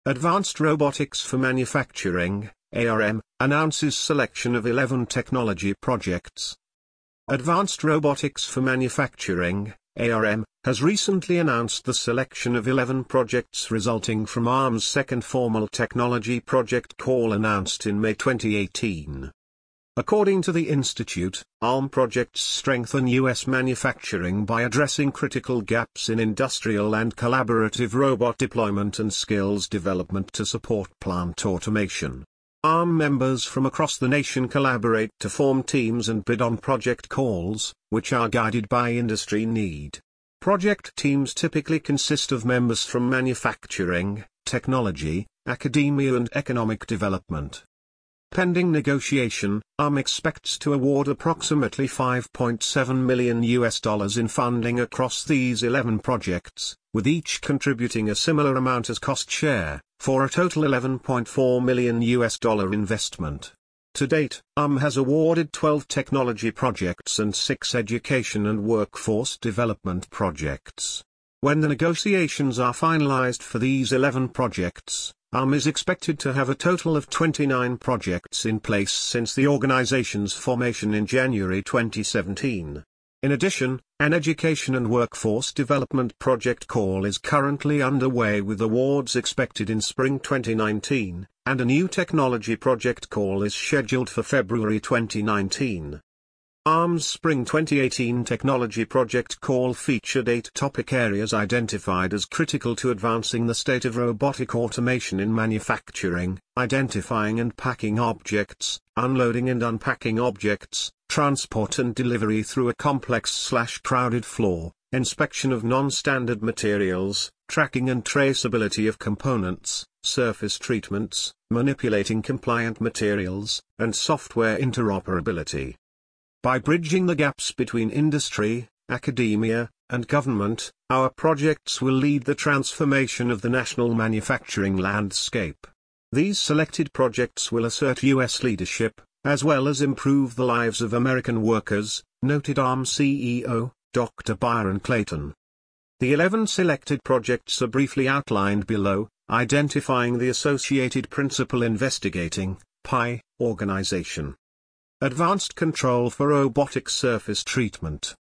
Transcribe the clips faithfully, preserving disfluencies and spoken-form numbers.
Advanced Robotics for Manufacturing, A R M, announces selection of eleven technology projects. Advanced Robotics for Manufacturing, A R M, has recently announced the selection of eleven projects resulting from A R M's second formal technology project call announced in May twenty eighteen. According to the Institute, A R M projects strengthen U S manufacturing by addressing critical gaps in industrial and collaborative robot deployment and skills development to support plant automation. A R M members from across the nation collaborate to form teams and bid on project calls, which are guided by industry need. Project teams typically consist of members from manufacturing, technology, academia and economic development. Pending negotiation, A R M expects to award approximately five point seven million U S dollars in funding across these eleven projects, with each contributing a similar amount as cost share, for a total eleven point four million U S dollar investment. To date, A R M has awarded twelve technology projects and six education and workforce development projects. When the negotiations are finalized for these eleven projects, A R M is expected to have a total of twenty-nine projects in place since the organization's formation in January twenty seventeen. In addition, an education and workforce development project call is currently underway with awards expected in spring twenty nineteen, and a new technology project call is scheduled for February twenty nineteen. A R M's Spring twenty eighteen Technology Project Call featured eight topic areas identified as critical to advancing the state of robotic automation in manufacturing: identifying and packing objects, unloading and unpacking objects, transport and delivery through a complex/crowded floor, inspection of non-standard materials, tracking and traceability of components, surface treatments, manipulating compliant materials, and software interoperability. By bridging the gaps between industry, academia, and government, our projects will lead the transformation of the national manufacturing landscape. These selected projects will assert U S leadership, as well as improve the lives of American workers, noted A R M C E O, Doctor Byron Clayton. The eleven selected projects are briefly outlined below, identifying the associated principal investigating, P I, organization. Advanced Control for Robotic Surface Treatment.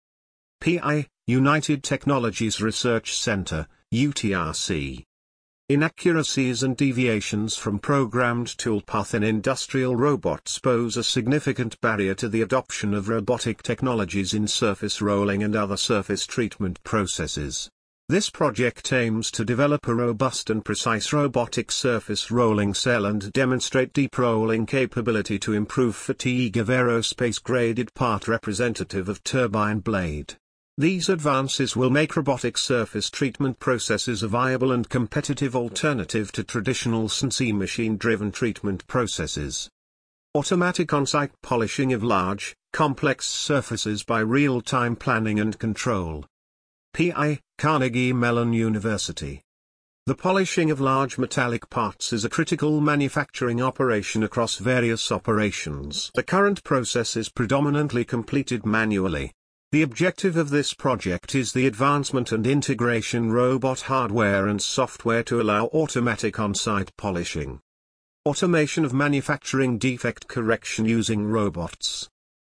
P I, United Technologies Research Center, U T R C. Inaccuracies and deviations from programmed toolpath in industrial robots pose a significant barrier to the adoption of robotic technologies in surface rolling and other surface treatment processes. This project aims to develop a robust and precise robotic surface rolling cell and demonstrate deep rolling capability to improve fatigue of aerospace-graded part representative of turbine blade. These advances will make robotic surface treatment processes a viable and competitive alternative to traditional C N C machine-driven treatment processes. Automatic on-site polishing of large, complex surfaces by real-time planning and control. P I, Carnegie Mellon University. The polishing of large metallic parts is a critical manufacturing operation across various operations. The current process is predominantly completed manually. The objective of this project is the advancement and integration robot hardware and software to allow automatic on-site polishing. Automation of manufacturing defect correction using robots.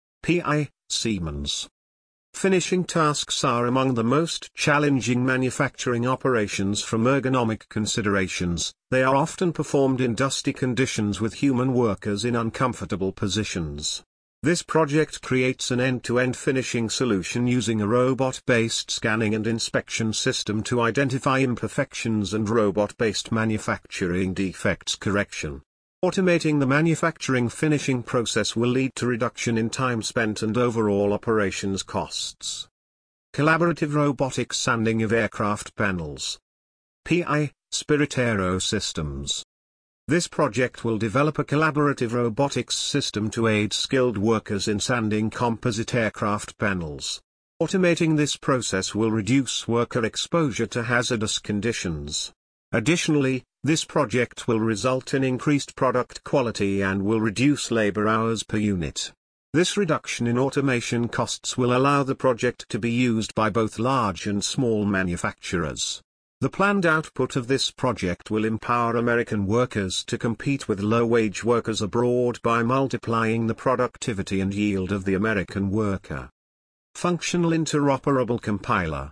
P I, Siemens. Finishing tasks are among the most challenging manufacturing operations from ergonomic considerations. They are often performed in dusty conditions with human workers in uncomfortable positions. This project creates an end-to-end finishing solution using a robot-based scanning and inspection system to identify imperfections and robot-based manufacturing defects correction. Automating the manufacturing finishing process will lead to reduction in time spent and overall operations costs. Collaborative robotic sanding of aircraft panels. P I, Spirit Aerosystems. This project will develop a collaborative robotics system to aid skilled workers in sanding composite aircraft panels. Automating this process will reduce worker exposure to hazardous conditions. Additionally, this project will result in increased product quality and will reduce labor hours per unit. This reduction in automation costs will allow the project to be used by both large and small manufacturers. The planned output of this project will empower American workers to compete with low-wage workers abroad by multiplying the productivity and yield of the American worker. Functional Interoperable Compiler.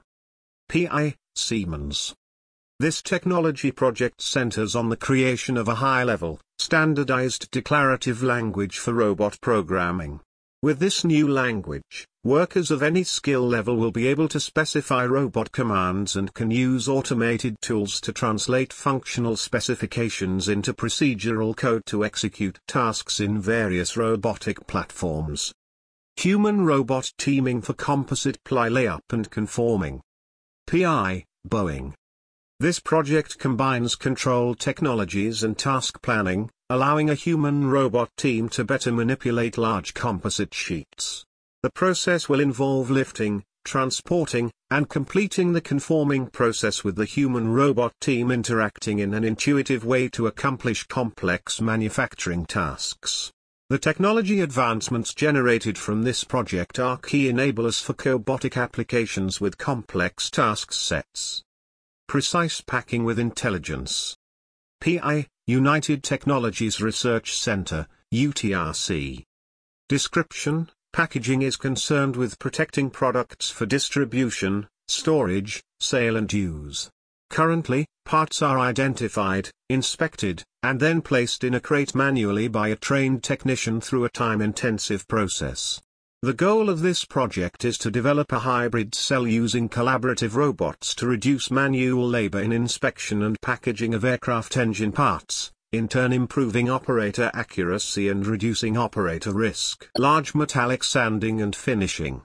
P I. Siemens. This technology project centers on the creation of a high-level, standardized declarative language for robot programming. With this new language, workers of any skill level will be able to specify robot commands and can use automated tools to translate functional specifications into procedural code to execute tasks in various robotic platforms. Human-robot teaming for composite ply layup and conforming. P I. Boeing. This project combines control technologies and task planning, allowing a human-robot team to better manipulate large composite sheets. The process will involve lifting, transporting, and completing the conforming process with the human-robot team interacting in an intuitive way to accomplish complex manufacturing tasks. The technology advancements generated from this project are key enablers for cobotic applications with complex task sets. Precise Packing with Intelligence. P I. United Technologies Research Center, U T R C. Description: packaging is concerned with protecting products for distribution, storage, sale and use. Currently, parts are identified, inspected, and then placed in a crate manually by a trained technician through a time-intensive process. The goal of this project is to develop a hybrid cell using collaborative robots to reduce manual labor in inspection and packaging of aircraft engine parts, in turn improving operator accuracy and reducing operator risk. Large metallic sanding and finishing.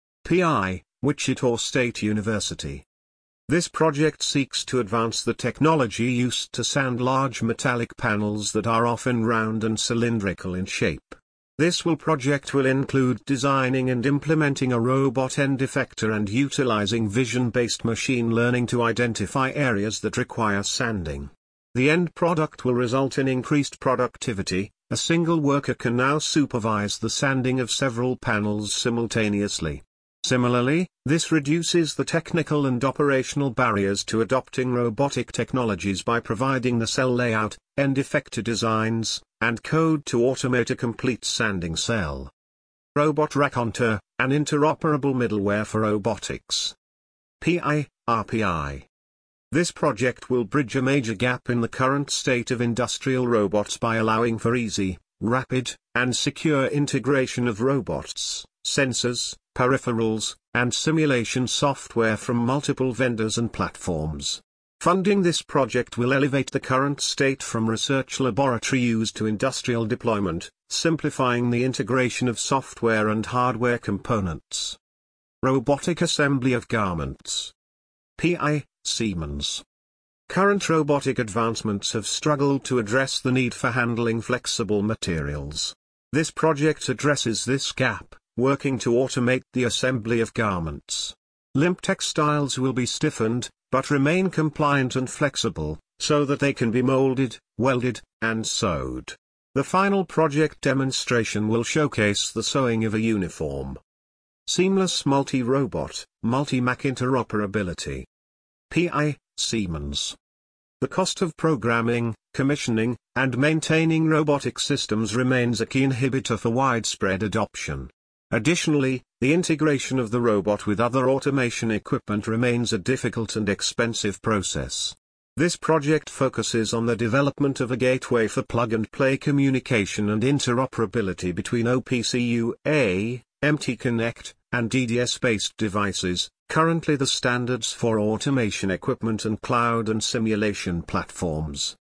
P I. Wichita State University. This project seeks to advance the technology used to sand large metallic panels that are often round and cylindrical in shape. This will project will include designing and implementing a robot end effector and utilizing vision-based machine learning to identify areas that require sanding. The end product will result in increased productivity. A single worker can now supervise the sanding of several panels simultaneously. Similarly, this reduces the technical and operational barriers to adopting robotic technologies by providing the cell layout, end effector designs, and code to automate a complete sanding cell. Robot Raconteur, an interoperable middleware for robotics. P I. R P I. This project will bridge a major gap in the current state of industrial robots by allowing for easy, rapid, and secure integration of robots, sensors, peripherals, and simulation software from multiple vendors and platforms. Funding this project will elevate the current state from research laboratory use to industrial deployment, simplifying the integration of software and hardware components. Robotic assembly of garments. P I. Siemens. Current robotic advancements have struggled to address the need for handling flexible materials. This project addresses this gap, working to automate the assembly of garments. Limp textiles will be stiffened, but remain compliant and flexible, so that they can be molded, welded, and sewed. The final project demonstration will showcase the sewing of a uniform. Seamless multi-robot, multi-Mac interoperability. P I. Siemens. The cost of programming, commissioning, and maintaining robotic systems remains a key inhibitor for widespread adoption. Additionally, the integration of the robot with other automation equipment remains a difficult and expensive process. This project focuses on the development of a gateway for plug-and-play communication and interoperability between O P C U A, M T Connect, and D D S-based devices, currently the standards for automation equipment and cloud and simulation platforms.